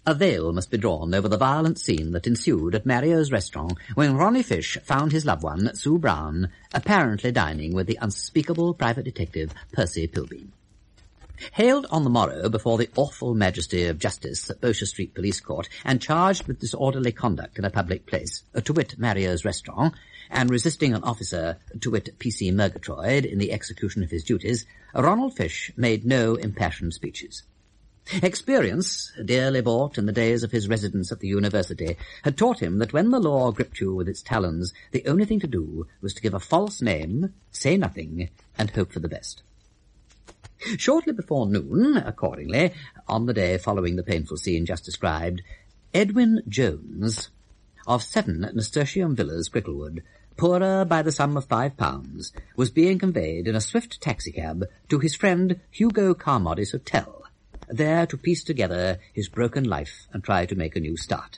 A veil must be drawn over the violent scene that ensued at Mario's restaurant when Ronnie Fish found his loved one, Sue Brown, apparently dining with the unspeakable private detective Percy Pilbeam. Hailed on the morrow before the awful majesty of justice at Bowsher Street Police Court and charged with disorderly conduct in a public place, to wit Mario's restaurant, and resisting an officer, to wit P.C. Murgatroyd, in the execution of his duties, Ronald Fish made no impassioned speeches. Experience, dearly bought in the days of his residence at the university, had taught him that when the law gripped you with its talons, the only thing to do was to give a false name, say nothing, and hope for the best. Shortly before noon, accordingly, on the day following the painful scene just described, Edwin Jones, of 7 Nasturtium Villas, Cricklewood, poorer by the sum of £5, was being conveyed in a swift taxicab to his friend Hugo Carmody's hotel, there to piece together his broken life and try to make a new start.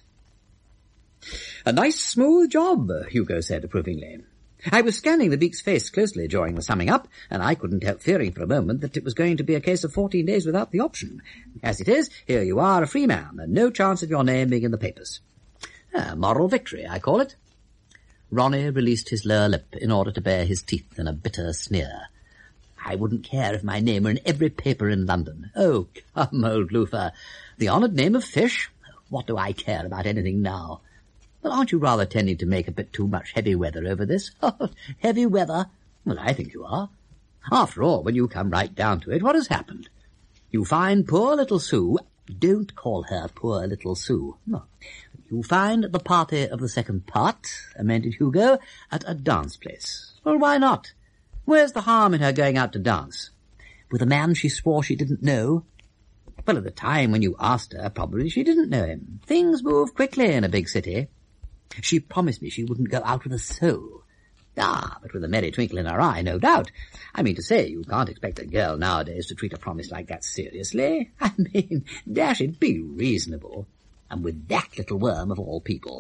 "A nice smooth job," Hugo said approvingly. "I was scanning the beak's face closely during the summing up, and I couldn't help fearing for a moment that it was going to be a case of 14 days without the option. As it is, here you are, a free man, and no chance of your name being in the papers. A moral victory, I call it." Ronnie released his lower lip in order to bare his teeth in a bitter sneer. "I wouldn't care if my name were in every paper in London. Oh, come, old Luther. The honoured name of Fish? What do I care about anything now? Well, aren't you rather tending to make a bit too much heavy weather over this?" "Heavy weather? Well, I think you are. After all, when you come right down to it, what has happened? You find poor little Sue—" "Don't call her poor little Sue. No. You find the party of the second part," amended Hugo, "at a dance place. Well, why not? Where's the harm in her going out to dance? With a man she swore she didn't know? Well, at the time when you asked her, probably she didn't know him. Things move quickly in a big city. She promised me she wouldn't go out with a soul. Ah, but with a merry twinkle in her eye, no doubt. I mean to say, you can't expect a girl nowadays to treat a promise like that seriously. I mean, dash it, be reasonable. And with that little worm of all people."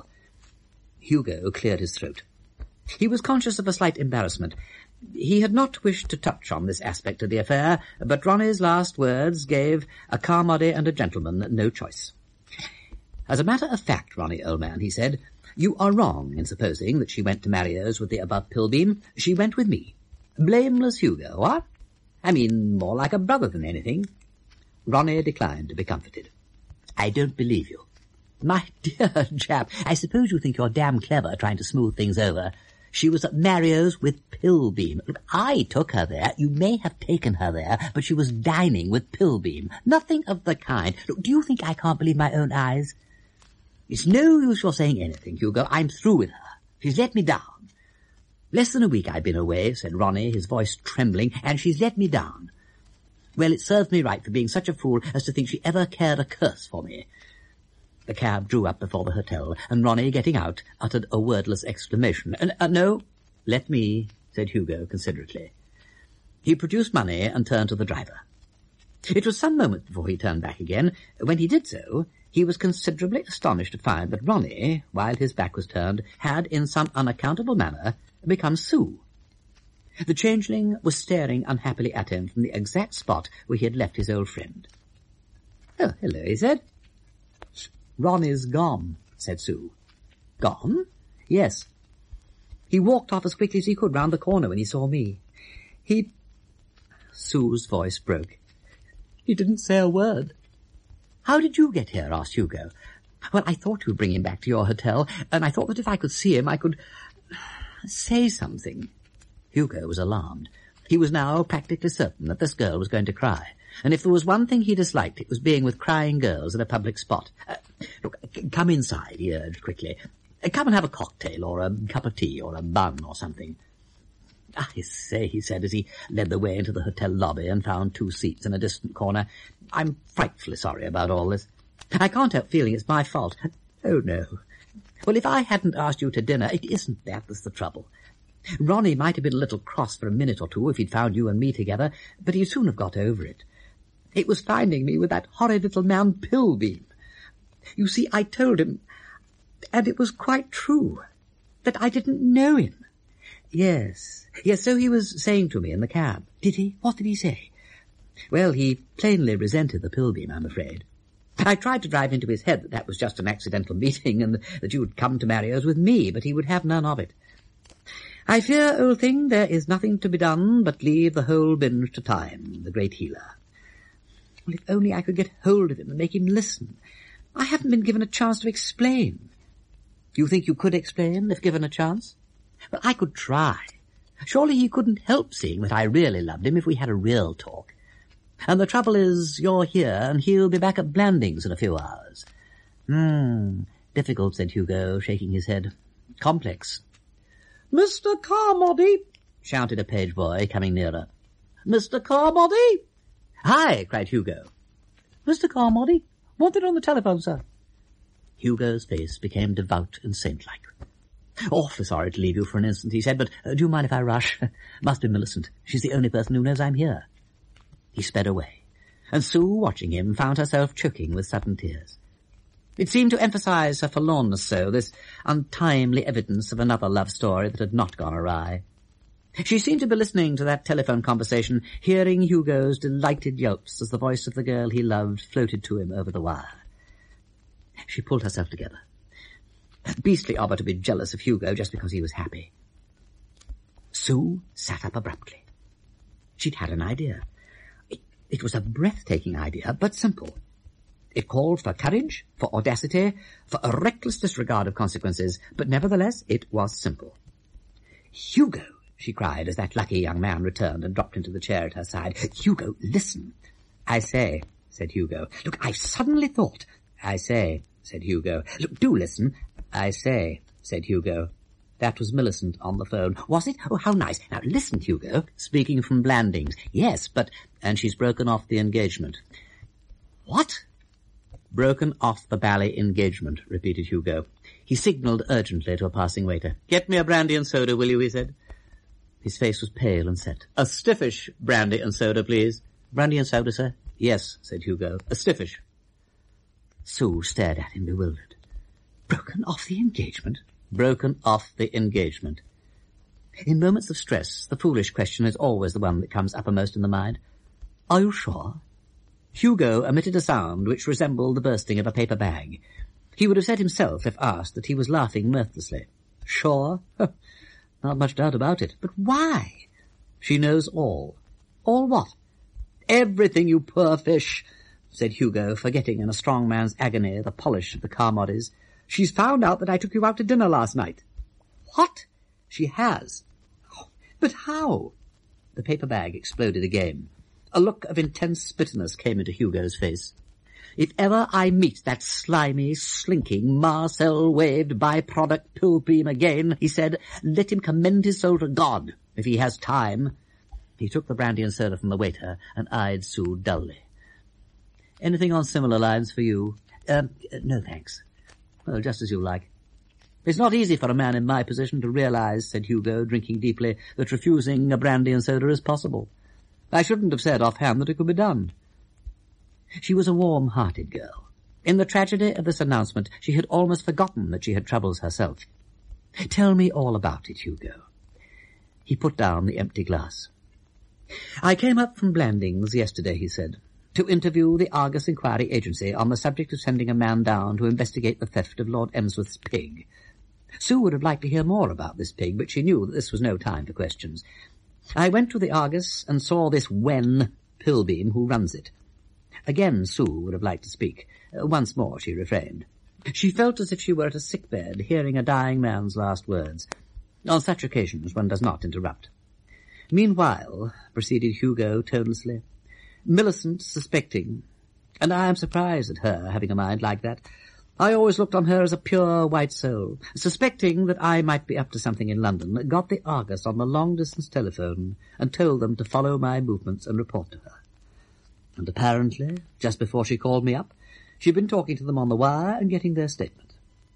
Hugo cleared his throat. He was conscious of a slight embarrassment. He had not wished to touch on this aspect of the affair, but Ronnie's last words gave a Carmody and a gentleman no choice. "As a matter of fact, Ronnie, old man," he said, "you are wrong in supposing that she went to Mario's with the above Pilbeam. She went with me. Blameless Hugo, what? I mean, more like a brother than anything." Ronnie declined to be comforted. "I don't believe you." "My dear chap, I suppose you think you're damn clever trying to smooth things over. She was at Mario's with Pilbeam. Look, I took her there. You may have taken her there, but she was dining with Pilbeam. Nothing of the kind. Look, do you think I can't believe my own eyes? It's no use your saying anything, Hugo. I'm through with her. She's let me down. Less than a week I've been away," said Ronnie, his voice trembling, "and she's let me down. Well, it serves me right for being such a fool as to think she ever cared a curse for me." The cab drew up before the hotel, and Ronnie, getting out, uttered a wordless exclamation. No, let me," said Hugo considerately. He produced money and turned to the driver. It was some moments before he turned back again. When he did so, he was considerably astonished to find that Ronnie, while his back was turned, had, in some unaccountable manner, become Sue. The changeling was staring unhappily at him from the exact spot where he had left his old friend. "Oh, hello," he said. "Ronnie's gone," said Sue. "Gone?" "Yes. He walked off as quickly as he could round the corner when he saw me. Sue's voice broke. "He didn't say a word." "How did you get here?" asked Hugo. "Well, I thought you would bring him back to your hotel, and I thought that if I could see him, I could say something." Hugo was alarmed. He was now practically certain that this girl was going to cry, and if there was one thing he disliked, it was being with crying girls in a public spot. Look, come inside," he urged quickly. "Come and have a cocktail, or a cup of tea, or a bun, or something." "I say," he said as he led the way into the hotel lobby and found 2 seats in a distant corner, "I'm frightfully sorry about all this. I can't help feeling it's my fault. Oh, no. Well, if I hadn't asked you to dinner, it isn't that's the trouble. Ronnie might have been a little cross for a minute or two if he'd found you and me together, but he'd soon have got over it. It was finding me with that horrid little man Pilbeam. You see, I told him, and it was quite true, that I didn't know him." Yes, so he was saying to me in the cab." "Did he? What did he say?" "Well, he plainly resented the Pilbeam, I'm afraid." I tried to drive into his head that that was just an accidental meeting and that you had come to Mario's with me, but he would have none of it. I fear, old thing, there is nothing to be done but leave the whole binge to time, the great healer. Well, if only I could get hold of him and make him listen. I haven't been given a chance to explain. You think you could explain if given a chance? Well, I could try. Surely he couldn't help seeing that I really loved him if we had a real talk. And the trouble is, you're here, and he'll be back at Blandings in a few hours. Difficult, said Hugo, shaking his head. Complex. Mr. Carmody, shouted a page boy, coming nearer. Mr. Carmody! Hi, cried Hugo. Mr. Carmody? Wanted on the telephone, sir. Hugo's face became devout and saint-like. Awfully sorry to leave you for an instant, he said, but do you mind if I rush? Must be Millicent. She's the only person who knows I'm here. He sped away, and Sue, watching him, found herself choking with sudden tears. It seemed to emphasize her forlornness so, this untimely evidence of another love story that had not gone awry. She seemed to be listening to that telephone conversation, hearing Hugo's delighted yelps as the voice of the girl he loved floated to him over the wire. She pulled herself together. Beastly of her to be jealous of Hugo just because he was happy. Sue sat up abruptly. She'd had an idea. It was a breathtaking idea, but simple. It called for courage, for audacity, for a reckless disregard of consequences, but nevertheless it was simple. Hugo, she cried as that lucky young man returned and dropped into the chair at her side. Hugo, listen. I say, said Hugo. Look, I've suddenly thought. I say, said Hugo. Look, do listen. I say, said Hugo. That was Millicent on the phone. Was it? Oh, how nice. Now, listen, Hugo. Speaking from Blandings. Yes, but... And she's broken off the engagement. What? Broken off the ballet engagement, repeated Hugo. He signalled urgently to a passing waiter. Get me a brandy and soda, will you, he said. His face was pale and set. A stiffish brandy and soda, please. Brandy and soda, sir? Yes, said Hugo. A stiffish. Sue stared at him, bewildered. Broken off the engagement? Broken off the engagement. In moments of stress, the foolish question is always the one that comes uppermost in the mind. Are you sure? Hugo emitted a sound which resembled the bursting of a paper bag. He would have said himself, if asked, that he was laughing mirthlessly. Sure? Not much doubt about it. But why? She knows all. All what? Everything, you poor fish, said Hugo, forgetting in a strong man's agony the polish of the Carmodys. She's found out that I took you out to dinner last night. What? She has. Oh, but how? The paper bag exploded again. A look of intense bitterness came into Hugo's face. If ever I meet that slimy, slinking, Marcel-waved by-product Pilbeam again, he said, let him commend his soul to God, if he has time. He took the brandy and soda from the waiter and eyed Sue dully. Anything on similar lines for you? No, thanks. Well, just as you like. It's not easy for a man in my position to realize, said Hugo, drinking deeply, that refusing a brandy and soda is possible. I shouldn't have said offhand that it could be done. She was a warm-hearted girl. In the tragedy of this announcement, she had almost forgotten that she had troubles herself. Tell me all about it, Hugo. He put down the empty glass. I came up from Blandings yesterday, he said, to interview the Argus Inquiry Agency on the subject of sending a man down to investigate the theft of Lord Emsworth's pig. Sue would have liked to hear more about this pig, but she knew that this was no time for questions. I went to the Argus and saw this Wen Pilbeam who runs it. Again Sue would have liked to speak. Once more she refrained. She felt as if she were at a sickbed, hearing a dying man's last words. On such occasions one does not interrupt. Meanwhile, proceeded Hugo tonelessly, Millicent suspecting, and I am surprised at her having a mind like that. I always looked on her as a pure white soul. Suspecting that I might be up to something in London, got the Argus on the long-distance telephone and told them to follow my movements and report to her. And apparently, just before she called me up, she'd been talking to them on the wire and getting their statement.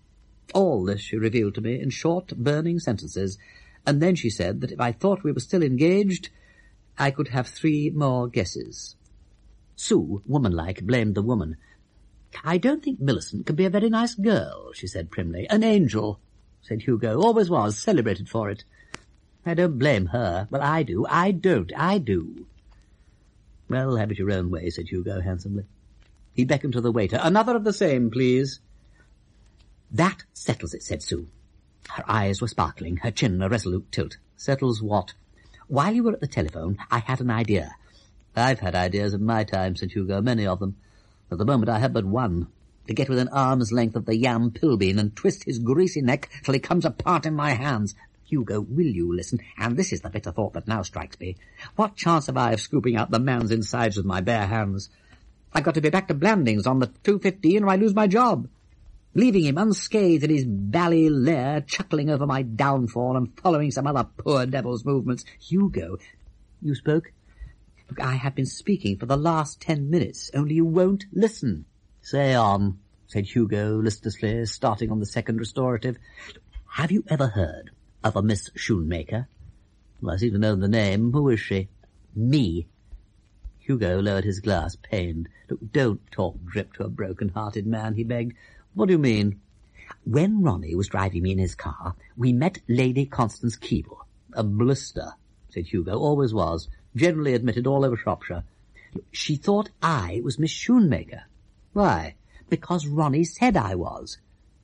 All this she revealed to me in short, burning sentences, and then she said that if I thought we were still engaged, I could have 3 more guesses. Sue, womanlike, blamed the woman. I don't think Millicent can be a very nice girl, she said primly. An angel, said Hugo. Always was, celebrated for it. I don't blame her. Well, I do. I do. Well, have it your own way, said Hugo handsomely. He beckoned to the waiter. "Another of the same, please." "That settles it," said Sue. Her eyes were sparkling, her chin a resolute tilt. "Settles what?" "While you were at the telephone, I had an idea." "I've had ideas in my time," said Hugo, "many of them. At the moment I have but one. To get within arm's length of the Yam Pilbeam and twist his greasy neck till he comes apart in my hands. Hugo, will you listen? And this is the bitter thought that now strikes me. What chance have I of scooping out the man's insides with my bare hands? I've got to be back to Blandings on the 2:15 or I lose my job. Leaving him unscathed in his bally lair, chuckling over my downfall and following some other poor devil's movements. Hugo, you spoke? Look, I have been speaking for the last 10 minutes, only you won't listen." "Say on," said Hugo listlessly, starting on the second restorative. "Have you ever heard of a Miss Schoonmaker?" "Well, I seem to know the name. Who is she?" "Me." Hugo lowered his glass, pained. "Look, don't talk drip to a broken-hearted man," he begged. "What do you mean?" "When Ronnie was driving me in his car, we met Lady Constance Keble." "A blister," said Hugo. "Always was. Generally admitted all over Shropshire." "She thought I was Miss Schoonmaker." "Why?" "Because Ronnie said I was."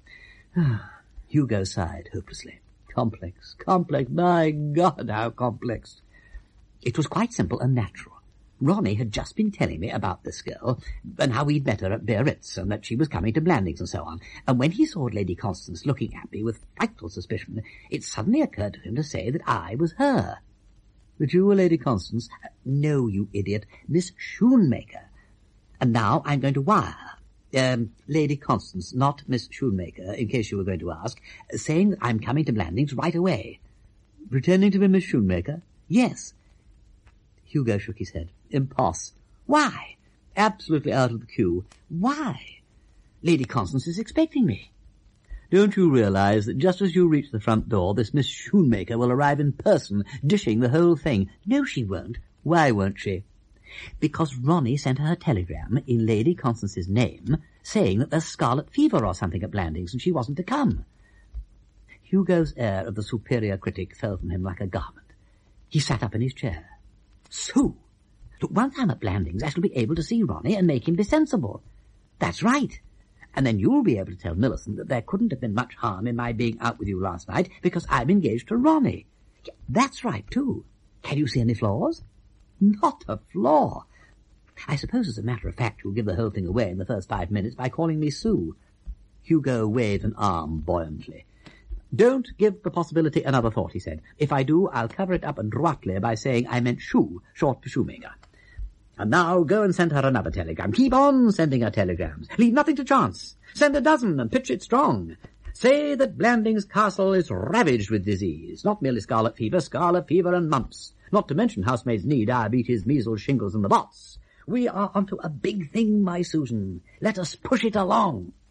Hugo sighed hopelessly. Complex, my God, how complex. It was quite simple and natural. Ronnie had just been telling me about this girl, and how we'd met her at Biarritz, and that she was coming to Blandings and so on. And when he saw Lady Constance looking at me with frightful suspicion, it suddenly occurred to him to say that I was her. "That you were Lady Constance?" "No, you idiot, Miss Schoonmaker. And now I'm going to wire her. Lady Constance, not Miss Schoonmaker, in case you were going to ask, saying that I'm coming to Blandings right away." "Pretending to be Miss Schoonmaker?" "Yes." Hugo shook his head. "Imposs." "Why?" "Absolutely out of the queue." "Why?" "Lady Constance is expecting me." "Don't you realize that just as you reach the front door, this Miss Schoonmaker will arrive in person, dishing the whole thing?" "No, she won't." "Why won't she?" "Because Ronnie sent her a telegram in Lady Constance's name, saying that there's scarlet fever or something at Blandings, and she wasn't to come." Hugo's air of the superior critic fell from him like a garment. He sat up in his chair. "So, look, once I'm at Blandings, I shall be able to see Ronnie and make him be sensible." "That's right. And then you'll be able to tell Millicent that there couldn't have been much harm in my being out with you last night, because I'm engaged to Ronnie." "That's right, too. Can you see any flaws?" "Not a flaw. I suppose, as a matter of fact, you'll give the whole thing away in the first 5 minutes by calling me Sue." Hugo waved an arm buoyantly. "Don't give the possibility another thought," he said. "If I do, I'll cover it up adroitly by saying I meant shoe, short for shoemaker. And now go and send her another telegram. Keep on sending her telegrams. Leave nothing to chance. Send a dozen and pitch it strong. Say that Blandings Castle is ravaged with disease, not merely scarlet fever and mumps, not to mention housemaid's knee, diabetes, measles, shingles, and the bots. We are onto a big thing, my Susan. Let us push it along."